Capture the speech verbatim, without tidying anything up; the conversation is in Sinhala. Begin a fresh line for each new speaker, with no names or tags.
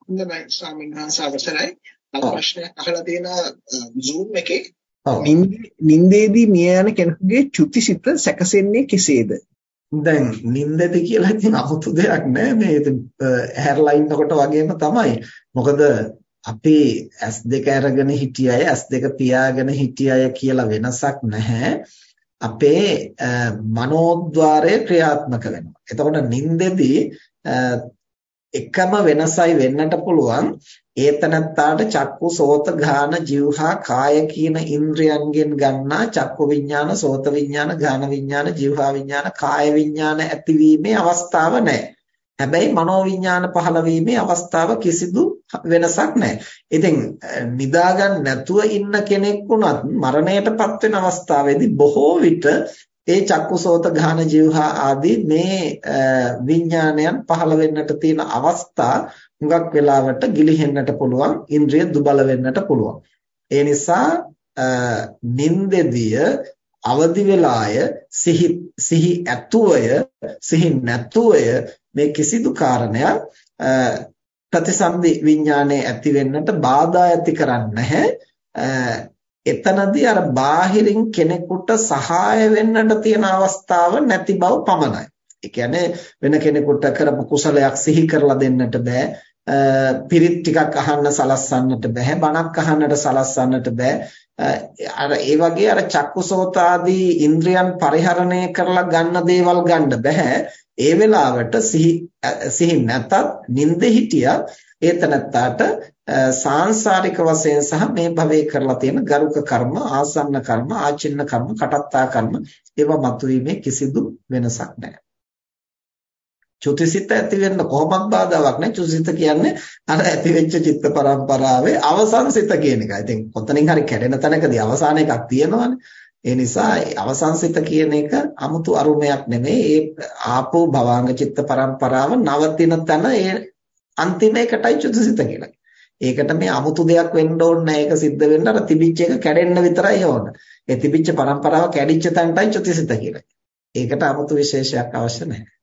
හොඳයි ස්වාමීන් වහන්සේ අවසරයි. අද
ඔව්.
ප්‍රශ්නයක් අහලා තියෙනවා Zoom එකේ.
ඔව්.
නින්ද- නින්දේදී මිය යන කෙනෙකුගේ චුතිසිත සැකසෙන්නේ කෙසේද?
දැන් නින්දති කියලා ඉතින් 아무තු දෙයක් නෑ මේ ඉතින් ඇහැරලා ඉන්නකොට වගේම තමයි. මොකද අපි ඇස් දෙක අරගෙන හිටිය අය ඇස් දෙක පියාගෙන හිටිය අය කියලා වෙනසක් නැහැ. අපේ මනෝද්වාරය ක්‍රියාත්මක වෙනවා. එතකොට නින්දෙදී එකම වෙනසයි වෙන්නට පුළුවන් ඒතනත්තාට චක්කු සෝත ගාන જીවහා කාය කියන ඉන්ද්‍රයන්ගෙන් ගන්නා චක්කු විඥාන සෝත විඥාන ගාන විඥාන જીවහා විඥාන කාය විඥාන ඇතිවීමේ අවස්ථාව නැහැ. හැබැයි මනෝ විඥාන පහළ වීමේ අවස්ථාව කිසිදු වෙනසක් නැහැ. ඉතින් නිදා ගන්න නැතුව ඉන්න කෙනෙක් වුණත් මරණයටපත් වෙන අවස්ථාවේදී බොහෝ විට ඒ චක්කුසෝත ගාන જીවහා ආදී මේ විඥානයන් පහළ වෙන්නට තියෙන අවස්ථා හුඟක් වෙලාවට ගිලිහෙන්නට පුළුවන් ඉන්ද්‍රිය දුබල වෙන්නට පුළුවන්. ඒ නිසා නින්දෙදිය අවදි වෙලාය සිහි සිහි ඇතුවය සිහි නැතුවය මේ කිසිදු කාරණයක් ප්‍රතිසන්දි විඥානයේ ඇති වෙන්නට බාධා ඇති කරන්නේ නැහැ. එතනදී අර බාහිරින් කෙනෙකුට සහාය වෙන්නට තියෙන අවස්ථාව නැති බව පමණයි. ඒ කියන්නේ වෙන කෙනෙකුට කරපු කුසලයක් සිහි කරලා දෙන්නට බෑ. පිරිත් ටිකක් අහන්න සලස්සන්නට බෑ. බණක් අහන්නට සලස්සන්නට බෑ. අර ඒ වගේ අර චක්කුසෝතාදී ඉන්ද්‍රියන් පරිහරණය කරලා ගන්න දේවල් ගන්න බෑ. ඒ වෙලාවට සිහි සිහි නැතත් නිින්දේ හිටියත් ඒතනත්තාට සාංශාරික වශයෙන් සහ මේ භවයේ කරලා තියෙන ගරුක කර්ම, ආසන්න කර්ම, ආචින්න කර්ම, කටත්තා කර්ම ඒවා මතුවීමේ කිසිදු වෙනසක් නැහැ. චුතිසිත ඇති වෙන්න කොහොමත් බාධාවක් නැහැ. චුතිසිත කියන්නේ අර ඇති වෙච්ච චිත්ත පරම්පරාවේ අවසන් සිත කියන එකයි. ඉතින් කොතනින් හරි කැඩෙන තැනකදී අවසාන එකක් තියෙනවානේ. ඒ නිසා අවසන් සිත කියන එක 아무තු අරුමයක් නෙමෙයි. ඒ ආපෝ භවාංග චිත්ත පරම්පරාව නවතින තැන ඒ අන්තිම එකටයි චුතිසිත කියලා. ඒකට මේ 아무තු දෙයක් වෙන්න ඕනේ නැහැ. ඒක සිද්ධ වෙන්න අර තිබිච්ච එක කැඩෙන්න විතරයි ඕන. ඒ තිබිච්ච පරම්පරාව කැඩිච්ච තැනටයි චුතිසිත කියලා. ඒකට 아무තු විශේෂයක් අවශ්‍ය නැහැ.